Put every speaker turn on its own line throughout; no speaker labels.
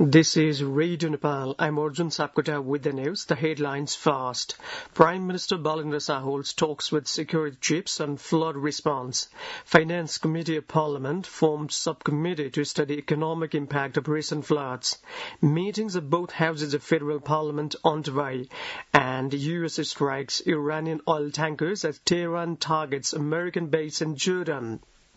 This is Radio Nepal. I'm Arjun Sapkota with the news. The headlines first. Prime Minister Balendra Shah holds talks with security chiefs on flood response. Finance Committee of Parliament formed subcommittee to study economic impact of recent floods. Meetings of both houses of federal parliament underway. And US strikes Iranian oil tankers as Tehran targets American base in Jordan.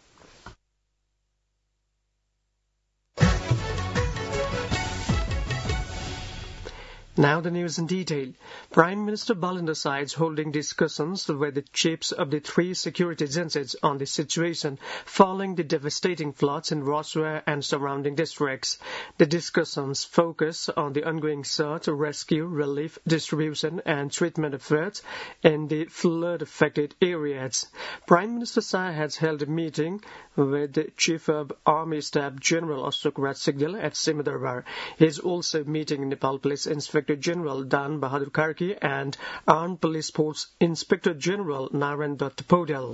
Now the news in detail. Prime Minister Balendra Shah is holding discussions with the chiefs of the three security agencies on the situation following the devastating floods in Roswell and surrounding districts. The discussions focus on the ongoing search, rescue, relief, distribution and treatment efforts in the flood-affected areas. Prime Minister Shah has held a meeting with the Chief of Army Staff General Ashok Raj Sigdal at Simhadarbar. He is also meeting Nepal Police Inspector General Dan Bahadur Karki and Armed Police Force Inspector General Narayan Dutt Podel.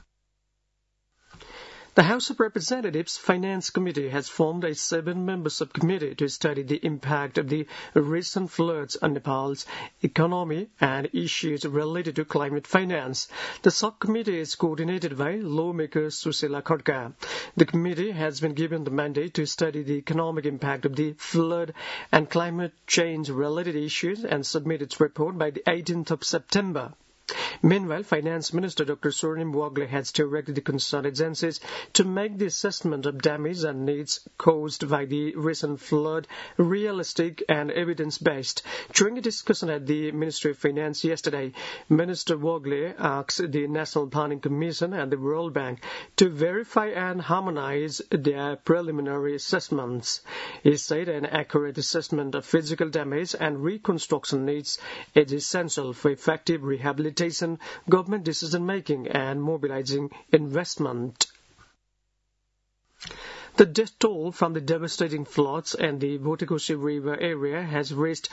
The House of Representatives Finance Committee has formed a 7-member subcommittee to study the impact of the recent floods on Nepal's economy and issues related to climate finance. The subcommittee is coordinated by lawmaker Susila Khadka. The committee has been given the mandate to study the economic impact of the flood and climate change related issues and submit its report by the 18th of September. Meanwhile, Finance Minister Dr. Swarnim Wagle has directed the concerned agencies to make the assessment of damage and needs caused by the recent flood realistic and evidence-based. During a discussion at the Ministry of Finance yesterday, Minister Wagle asked the National Planning Commission and the World Bank to verify and harmonize their preliminary assessments. He said an accurate assessment of physical damage and reconstruction needs is essential for effective rehabilitation, government decision-making and mobilizing investment. The death toll from the devastating floods in the Botikoshi River area has reached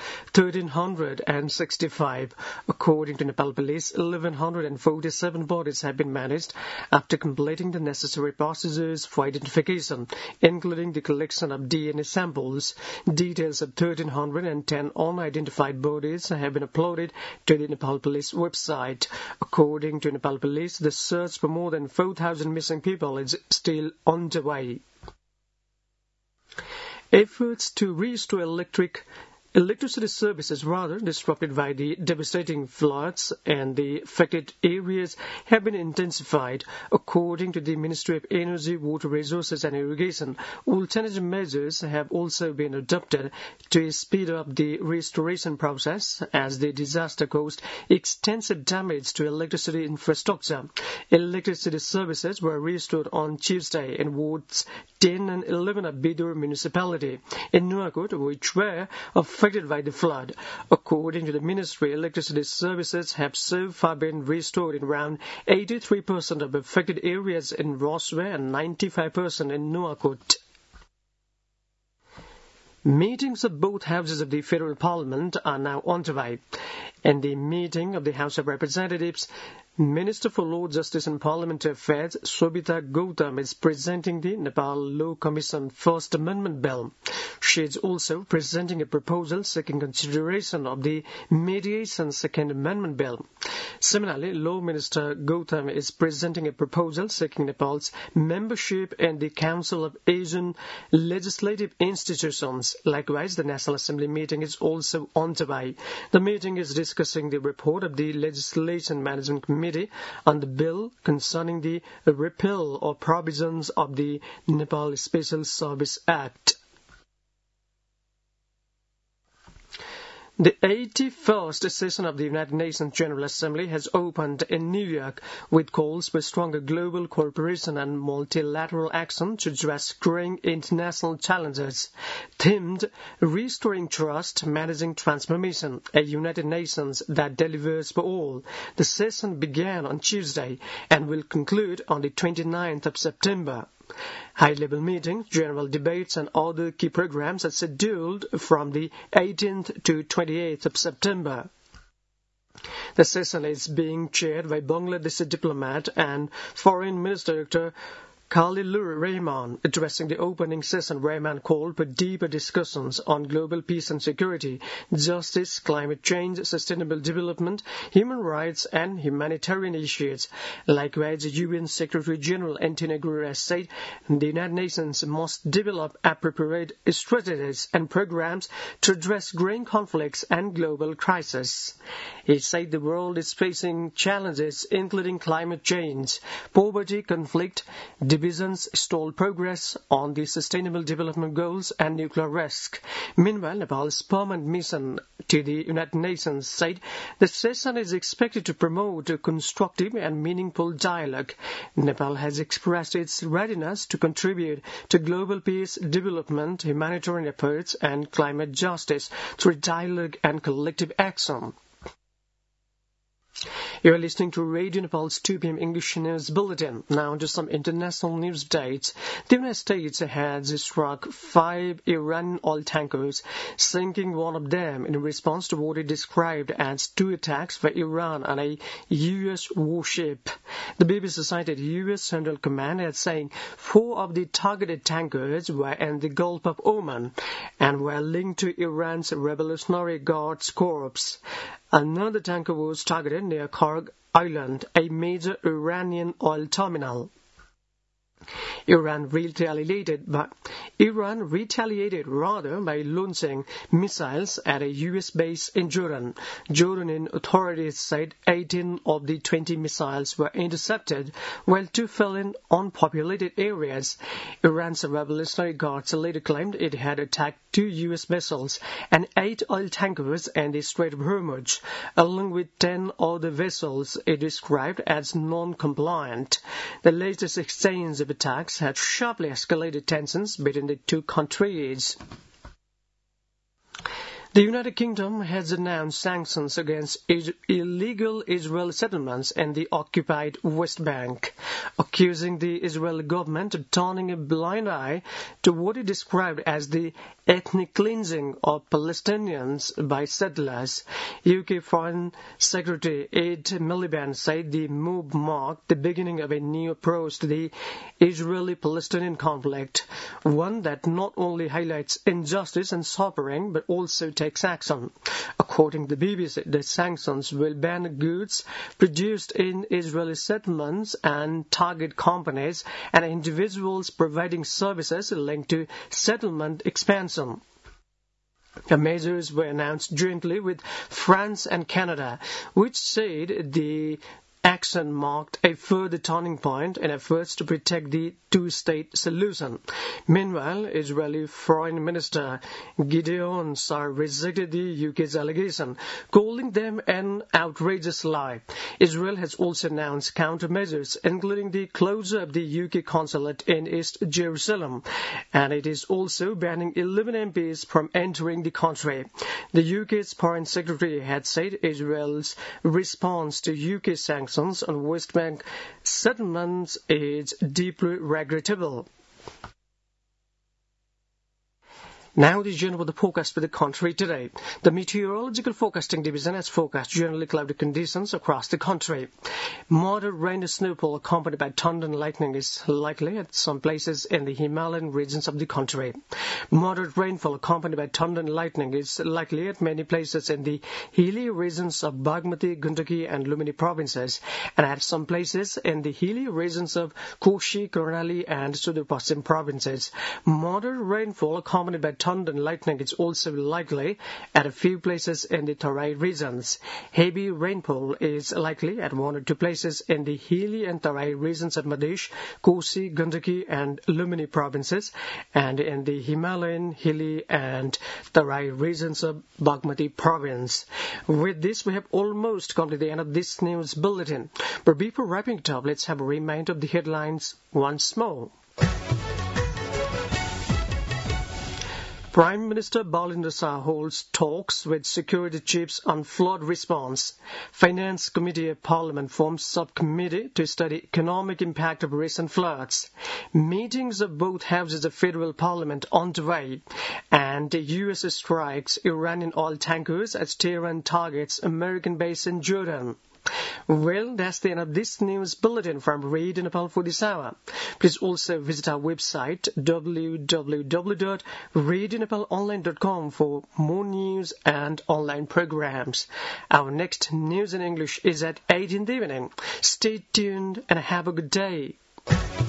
1,365. According to Nepal Police, 1,147 bodies have been managed after completing the necessary procedures for identification, including the collection of DNA samples. Details of 1,310 unidentified bodies have been uploaded to the Nepal Police website. According to Nepal Police, the search for more than 4,000 missing people is still underway. Efforts to restore electricity services disrupted by the devastating floods and the affected areas have been intensified. According to the Ministry of Energy, Water Resources and Irrigation, alternative measures have also been adopted to speed up the restoration process as the disaster caused extensive damage to electricity infrastructure. Electricity services were restored on Tuesday in wards 10 and 11 of Bidur municipality in Nuwakot, which were affected by the flood. According to the ministry, electricity services have so far been restored in around 83% of affected areas in Roswell and 95% in Nuwakot. Meetings of both houses of the federal parliament are now underway. In the meeting of the House of Representatives, Minister for Law, Justice and Parliamentary Affairs, Sobita Gautam, is presenting the Nepal Law Commission First Amendment Bill. She is also presenting a proposal seeking consideration of the Mediation Second Amendment Bill. Similarly, Law Minister Gautam is presenting a proposal seeking Nepal's membership in the Council of Asian Legislative Institutions. Likewise, the National Assembly meeting is also underway. The meeting is discussing the report of the Legislation Management Committee on the bill concerning the repeal of provisions of the Nepal Special Service Act. The 81st session of the United Nations General Assembly has opened in New York with calls for stronger global cooperation and multilateral action to address growing international challenges. Themed Restoring Trust, Managing Transformation, a United Nations that delivers for all. The session began on Tuesday and will conclude on the 29th of September. High-level meetings, general debates and other key programs are scheduled from the 18th to 28th of September. The session is being chaired by Bangladeshi diplomat and Foreign Minister Dr. Khalilur Rahman, addressing the opening session, Rahman called for deeper discussions on global peace and security, justice, climate change, sustainable development, human rights, and humanitarian issues. Likewise, UN Secretary-General Antonio Guterres said the United Nations must develop appropriate strategies and programs to address growing conflicts and global crises. He said the world is facing challenges including climate change, poverty, conflict, divisions, stalled progress on the Sustainable Development Goals, and nuclear risk. Meanwhile, Nepal's permanent mission to the United Nations said the session is expected to promote a constructive and meaningful dialogue. Nepal has expressed its readiness to contribute to global peace, development, humanitarian efforts, and climate justice through dialogue and collective action. You are listening to Radio Nepal's 2 p.m. English News Bulletin. Now to some international news dates. The United States has struck 5 Iranian oil tankers, sinking one of them in response to what it described as 2 attacks by Iran on a U.S. warship. The BBC cited U.S. Central Command as saying 4 of the targeted tankers were in the Gulf of Oman and were linked to Iran's Revolutionary Guards Corps. Another tanker was targeted near Karg Island, a major Iranian oil terminal. Iran retaliated by launching missiles at a U.S. base in Jordan. Jordanian authorities said 18 of the 20 missiles were intercepted, while 2 fell in unpopulated areas. Iran's Revolutionary Guards later claimed it had attacked 2 U.S. vessels and 8 oil tankers in the Strait of Hormuz, along with 10 other vessels it described as non-compliant. The latest exchange of attacks had sharply escalated tensions between the 2 countries. The United Kingdom has announced sanctions against illegal Israeli settlements in the occupied West Bank, accusing the Israeli government of turning a blind eye to what it described as the ethnic cleansing of Palestinians by settlers. UK Foreign Secretary Ed Miliband said the move marked the beginning of a new approach to the Israeli-Palestinian conflict, one that not only highlights injustice and suffering but also takes action. According to the BBC, the sanctions will ban goods produced in Israeli settlements and target companies and individuals providing services linked to settlement expansion. The measures were announced jointly with France and Canada, which said the action marked a further turning point in efforts to protect the two-state solution. Meanwhile, Israeli Foreign Minister Gideon Sa'ar rejected the UK's allegation, calling them an outrageous lie. Israel has also announced countermeasures, including the closure of the UK consulate in East Jerusalem, and it is also banning 11 MPs from entering the country. The UK's Foreign Secretary had said Israel's response to UK sanctions on West Bank settlements is deeply regrettable. Now the general weather forecast for the country today. The Meteorological Forecasting Division has forecast generally cloudy conditions across the country. Moderate rain and snowfall accompanied by thunder and lightning is likely at some places in the Himalayan regions of the country. Moderate rainfall accompanied by thunder and lightning is likely at many places in the hilly regions of Bagmati, Gandaki and Lumini provinces, and at some places in the hilly regions of Koshi, Karnali and Sudur Paschim provinces. Moderate rainfall accompanied by thunder and lightning is also likely at a few places in the Tarai regions. Heavy rainfall is likely at 1 or 2 places in the hilly and Tarai regions of Madhesh, Kosi, Gandaki and Lumini provinces, and in the Himalayan, hilly and Tarai regions of Bagmati province. With this, we have almost come to the end of this news bulletin. But before wrapping it up, let's have a reminder of the headlines once more. Prime Minister Balinder Shah holds talks with security chiefs on flood response. Finance Committee of Parliament forms subcommittee to study economic impact of recent floods. Meetings of both houses of federal parliament underway. And the U.S. strikes Iranian oil tankers as Tehran targets American base in Jordan. Well, that's the end of this news bulletin from Radio Nepal for this hour. Please also visit our website www.radionepalonline.com for more news and online programs. Our next news in English is at 8 in the evening. Stay tuned and have a good day.